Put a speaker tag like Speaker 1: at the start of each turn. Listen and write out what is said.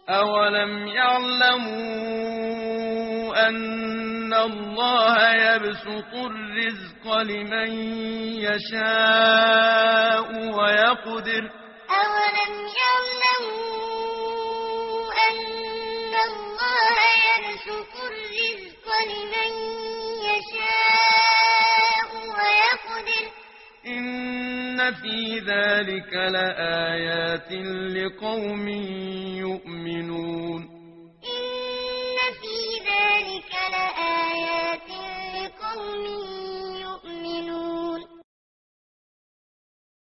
Speaker 1: أولم يعلموا أن الله يبسط الرزق لمن يشاء ويقدر
Speaker 2: أولم يعلموا أن الله يبسط الرزق لمن يشاء ويقدر
Speaker 1: إن في ذلك لآيات لقوم يؤمنون